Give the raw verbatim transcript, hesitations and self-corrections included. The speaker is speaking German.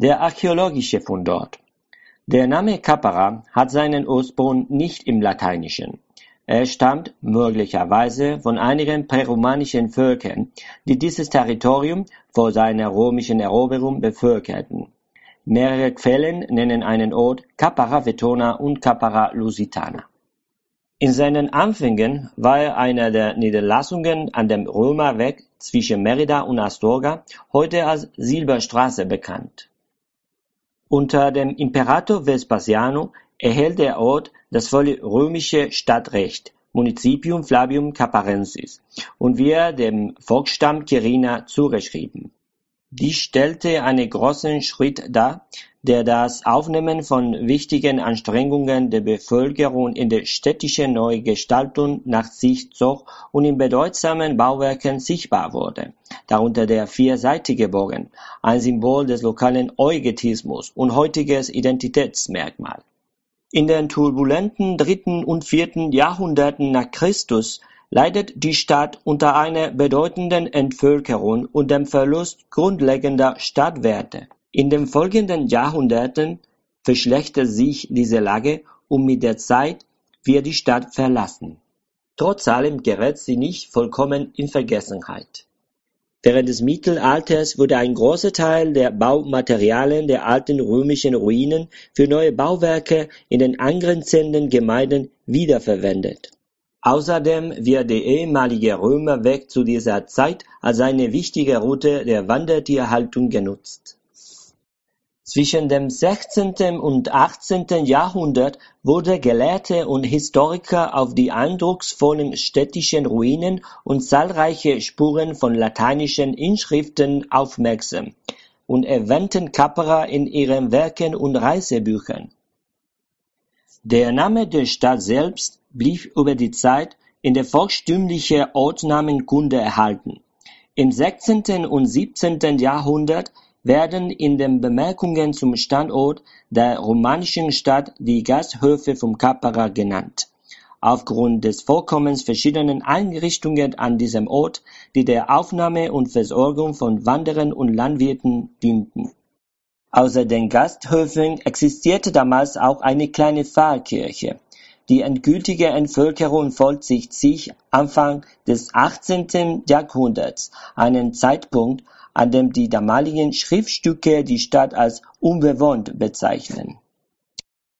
Der archäologische Fundort. Der Name Cappara hat seinen Ursprung nicht im Lateinischen. Er stammt möglicherweise von einigen präromanischen Völkern, die dieses Territorium vor seiner römischen Eroberung bevölkerten. Mehrere Quellen nennen einen Ort Cappara Vetona und Cappara Lusitana. In seinen Anfängen war er einer der Niederlassungen an dem Römerweg zwischen Merida und Astorga, heute als Silberstraße bekannt. Unter dem Imperator Vespasiano erhielt der Ort das volle römische Stadtrecht, Municipium Flavium Capparensis, und wird dem Volksstamm Quirina zugeschrieben. Dies stellte einen großen Schritt dar, der das Aufnehmen von wichtigen Anstrengungen der Bevölkerung in der städtischen Neugestaltung nach sich zog und in bedeutsamen Bauwerken sichtbar wurde, darunter der vierseitige Bogen, ein Symbol des lokalen Eugetismus und heutiges Identitätsmerkmal. In den turbulenten dritten und vierten Jahrhunderten nach Christus leidet die Stadt unter einer bedeutenden Entvölkerung und dem Verlust grundlegender Stadtwerte. In den folgenden Jahrhunderten verschlechtert sich diese Lage und mit der Zeit wird die Stadt verlassen. Trotz allem gerät sie nicht vollkommen in Vergessenheit. Während des Mittelalters wurde ein großer Teil der Baumaterialien der alten römischen Ruinen für neue Bauwerke in den angrenzenden Gemeinden wiederverwendet. Außerdem wird der ehemalige Römerweg zu dieser Zeit als eine wichtige Route der Wandertierhaltung genutzt. Zwischen dem sechzehnten und achtzehnten Jahrhundert wurden Gelehrte und Historiker auf die eindrucksvollen städtischen Ruinen und zahlreiche Spuren von lateinischen Inschriften aufmerksam und erwähnten Cappara in ihren Werken und Reisebüchern. Der Name der Stadt selbst blieb über die Zeit in der volkstümlichen Ortsnamenkunde erhalten. Im sechzehnten und siebzehnten Jahrhundert werden in den Bemerkungen zum Standort der romanischen Stadt die Gasthöfe von Cappara genannt, aufgrund des Vorkommens verschiedenen Einrichtungen an diesem Ort, die der Aufnahme und Versorgung von Wanderern und Landwirten dienten. Außer den Gasthöfen existierte damals auch eine kleine Pfarrkirche. Die endgültige Entvölkerung vollzieht sich Anfang des achtzehnten Jahrhunderts, einen Zeitpunkt, an dem die damaligen Schriftstücke die Stadt als unbewohnt bezeichnen.